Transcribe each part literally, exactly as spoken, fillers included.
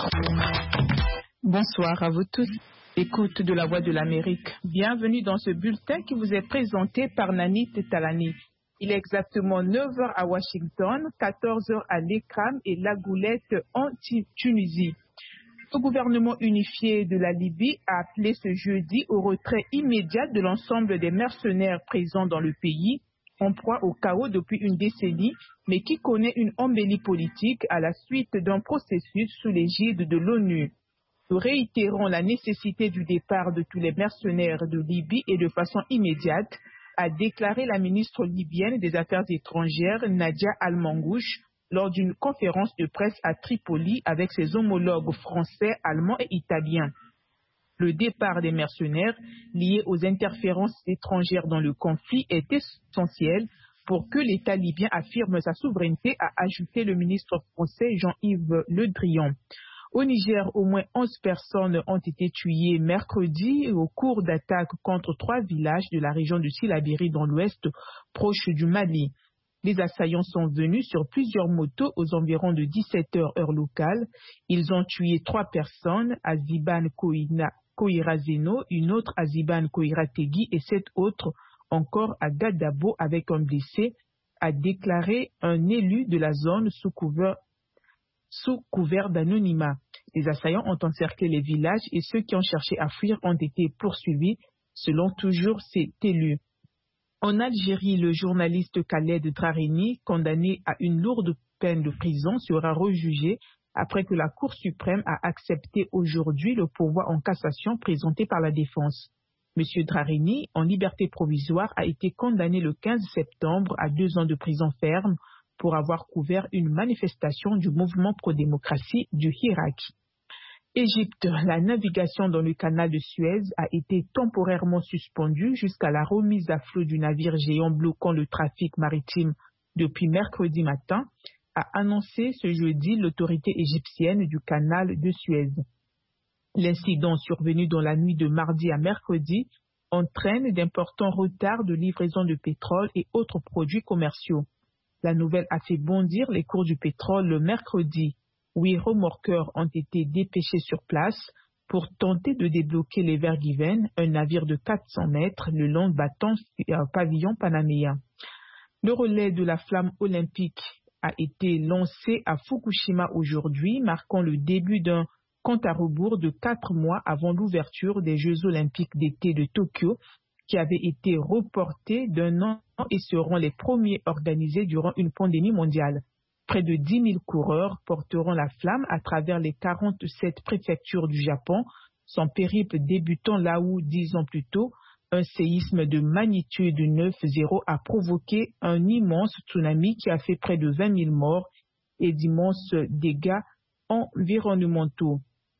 Bonsoir à vous tous. Écoute de la Voix de l'Amérique. Bienvenue dans ce bulletin qui vous est présenté par Nanit Talani. Il est exactement neuf heures à Washington, quatorze heures à l'Écram et La Goulette en Tunisie. Le gouvernement unifié de la Libye a appelé ce jeudi au retrait immédiat de l'ensemble des mercenaires présents dans le pays, en proie au chaos depuis une décennie, mais qui connaît une embellie politique à la suite d'un processus sous l'égide de l'ONU. Nous réitérons la nécessité du départ de tous les mercenaires de Libye et de façon immédiate, a déclaré la ministre libyenne des Affaires étrangères, Nadia Al-Mangouche, lors d'une conférence de presse à Tripoli avec ses homologues français, allemands et italiens. Le départ des mercenaires liés aux interférences étrangères dans le conflit est essentiel pour que l'État libyen affirme sa souveraineté, a ajouté le ministre français Jean-Yves Le Drian. Au Niger, au moins onze personnes ont été tuées mercredi au cours d'attaques contre trois villages de la région de Silaberi dans l'ouest, proche du Mali. Les assaillants sont venus sur plusieurs motos aux environs de dix-sept heures heure locale. Ils ont tué trois personnes, Aziban Koira-Zeno, une autre Aziban Koira-Tegui et sept autres encore à Gadabo avec un blessé, a déclaré un élu de la zone sous couvert sous couvert d'anonymat. Les assaillants ont encerclé les villages et ceux qui ont cherché à fuir ont été poursuivis, selon toujours cet élu. En Algérie, le journaliste Khaled Drareni, condamné à une lourde peine de prison, sera rejugé après que la Cour suprême a accepté aujourd'hui le pourvoi en cassation présenté par la défense. Monsieur Drareni, en liberté provisoire, a été condamné le quinze septembre à deux ans de prison ferme pour avoir couvert une manifestation du mouvement pro-démocratie du Hirak. Égypte, la navigation dans le canal de Suez a été temporairement suspendue jusqu'à la remise à flot du navire géant bloquant le trafic maritime depuis mercredi matin, a annoncé ce jeudi l'autorité égyptienne du canal de Suez. L'incident survenu dans la nuit de mardi à mercredi entraîne d'importants retards de livraison de pétrole et autres produits commerciaux. La nouvelle a fait bondir les cours du pétrole le mercredi. Huit remorqueurs ont été dépêchés sur place pour tenter de débloquer l'Ever Given, un navire de quatre cents mètres le long battant un pavillon panaméen. Le relais de la flamme olympique a été lancé à Fukushima aujourd'hui, marquant le début d'un compte à rebours de quatre mois avant l'ouverture des Jeux olympiques d'été de Tokyo, qui avaient été reportés d'un an et seront les premiers organisés durant une pandémie mondiale. Près de dix mille coureurs porteront la flamme à travers les quarante-sept préfectures du Japon, son périple débutant là où, dix ans plus tôt, un séisme de magnitude neuf virgule zéro a provoqué un immense tsunami qui a fait près de vingt mille morts et d'immenses dégâts environnementaux.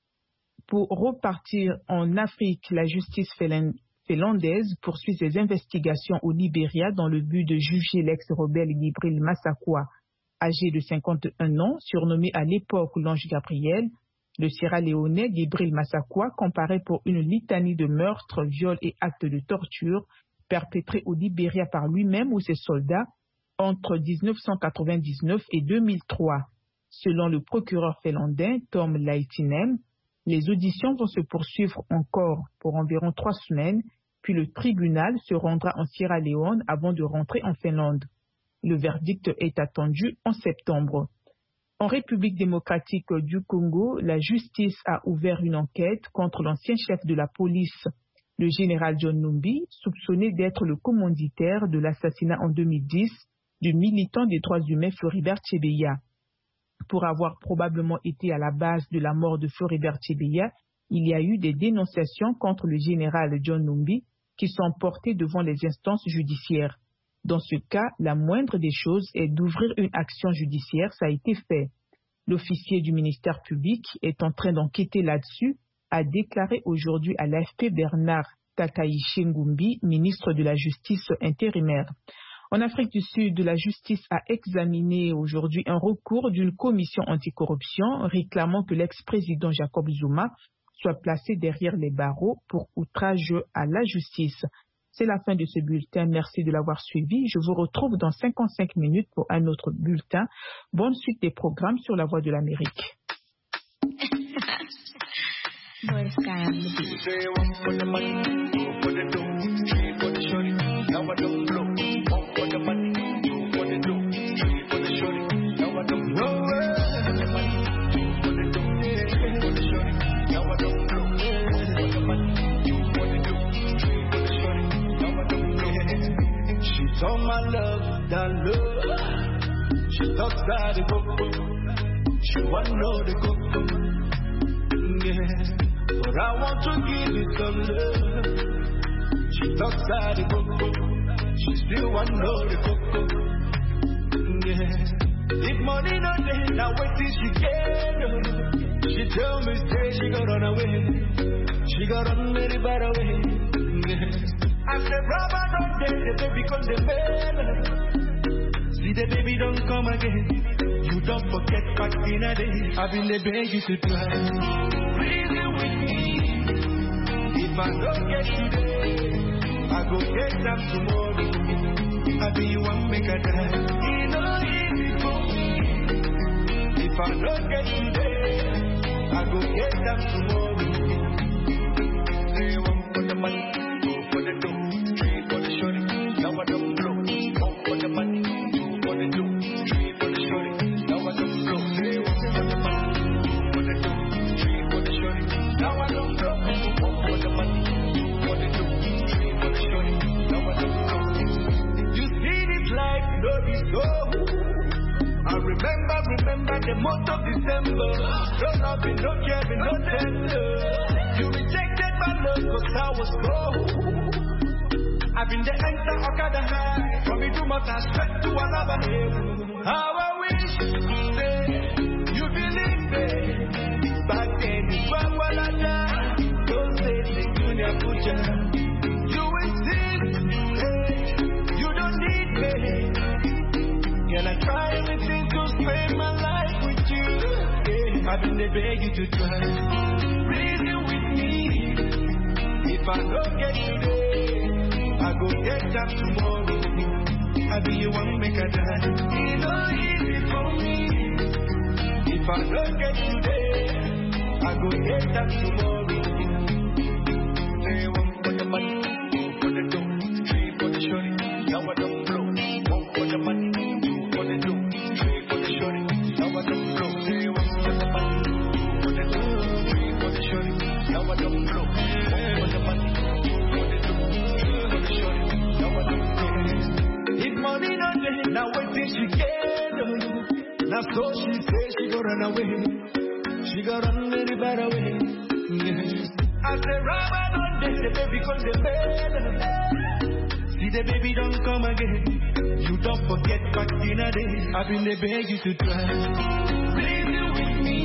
Pour repartir en Afrique, la justice finlandaise poursuit ses investigations au Libéria dans le but de juger l'ex-rebelle Gibril Massakwa. Âgé de cinquante et un ans, surnommé à l'époque l'ange Gabriel, le Sierra-Léonais Gibril Massakwa comparaît pour une litanie de meurtres, viols et actes de torture perpétrés au Libéria par lui-même ou ses soldats entre mille neuf cent quatre-vingt-dix-neuf et deux mille trois. Selon le procureur finlandais Tom Laitinen, les auditions vont se poursuivre encore pour environ trois semaines, puis le tribunal se rendra en Sierra Leone avant de rentrer en Finlande. Le verdict est attendu en septembre. En République démocratique du Congo, la justice a ouvert une enquête contre l'ancien chef de la police, le général John Numbi, soupçonné d'être le commanditaire de l'assassinat en deux mille dix du militant des droits humains Floribert Chebeya. Pour avoir probablement été à la base de la mort de Floribert Chebeya, il y a eu des dénonciations contre le général John Numbi qui sont portées devant les instances judiciaires. Dans ce cas, la moindre des choses est d'ouvrir une action judiciaire, ça a été fait. L'officier du ministère public est en train d'enquêter là-dessus, a déclaré aujourd'hui à l'A F P Bernard Takaichi Ngumbi, ministre de la Justice intérimaire. En Afrique du Sud, la justice a examiné aujourd'hui un recours d'une commission anticorruption réclamant que l'ex-président Jacob Zuma soit placé derrière les barreaux pour outrage à la justice. C'est la fin de ce bulletin. Merci de l'avoir suivi. Je vous retrouve dans cinquante-cinq minutes pour un autre bulletin. Bonne suite des programmes sur la Voix de l'Amérique. Boy Sky on the beat. Say one for the money, two for the dough, three for the shorty. Now I don't blow. One for the money, two for the dough, three for the shorty. Now I don't blow. One for the money, two for the dough, three for the shorty. Now I don't blow. One for the money, two for the dough, three for the shorty. Now I don't blow. She told my love that love. She talks that the coco. She want know the coco. Yeah. But I want to give you some love. She talks that the coco. She still want to know the coco. Yeah. If money no day, now wait till she get her. She tell me stay, she got run away. She got run very bad away. Yeah. I said, Brother, don't day, the baby come the better. See the baby don't come again. You don't forget back in a day. I've been the beg you to try. Reason with me. If I don't get today, I go get them tomorrow. I be you one make a die. It's not easy for me. If I don't get today, I go get them tomorrow. Three one for the money, two for the dough, three for the shorty. Now I don't blow. One for the money, two for the dough, three for the shorty. Now I don't blow. Three one for the money, two for the dough, three for the shorty. Now I don't blow. One for the money, two for the dough, three for the shorty. Now I don't blow. You see this life, no be so. I remember, remember the month of December. No loving, no caring, no tender. You rejected my love cause I was broke. I've been the enter Okada high. From me to Mata straight to another level. How I wish say, you believe me. Back then it's Wangwalada. Don't say things to Nyakuja. You insist, hey, you don't need me. Can I try anything to spend my life with you? Yeah, I've been there beg you to try. Reason with me. If I don't get today, I go get them tomorrow. I be you one make a die. It's not easy for me. If I don't get today, I go get them tomorrow. Say one for the money, two for the dough, three for the shorty. Now I don't blow. One for the money, two for the dough, three for the shorty. Now I don't blow. Say one for the money, two for the dough, three for the shorty. Now I don't blow. One for the money, two for the dough, three for the shorty. Now I don't blow. If money not there, now wait till she get her. Now so she say she go run away. She got run very bad away. Yes. I say Rama don't day, the baby come the better. See the baby don't come again. You don't forget back in a day. I've been the beg you to try. Reason with me.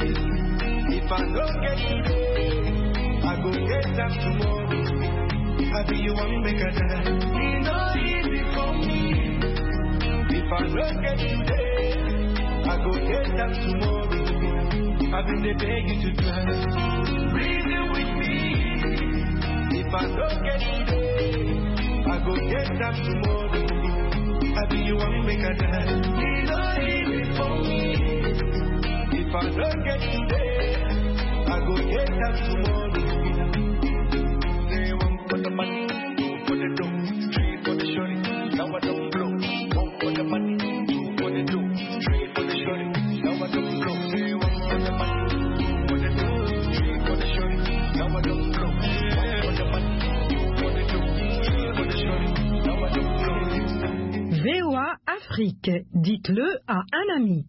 If I don't get today, I go get them tomorrow. I be you one make a die. It's not easy for me. If I don't get today, I go get them tomorrow. I've been the beg you to try. Reason with me. If I don't get today, I go get them tomorrow. I be you one make a die. It's not easy for me. If I don't get today, I go get them tomorrow. Say one for the money, two for the dough, three for the shorty. Now I don't blow. One for the money, two for the dough, three for the shorty. Now I don't blow. Say one for the money, two for the dough, three for the shorty. Now I don't blow. One for the money, two for the dough, three for the shorty. Now I don't blow. V O A Afrique, dites-le à un ami.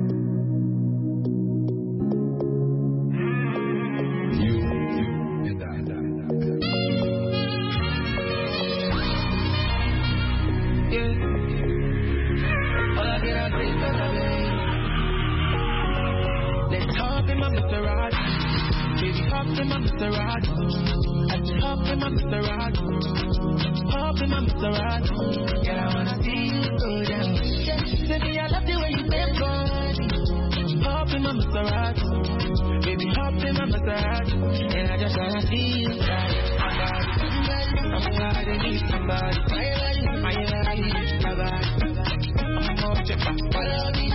Hop in my Maserati, hop in my Maserati, hop in my Maserati. Girl, I wanna see you go down. Baby, I love the way you bend body. Hop in my Maserati, baby, hop in my Maserati, and I just wanna see you ride. I'm glad I need somebody. I need somebody. I'm gonna check my body.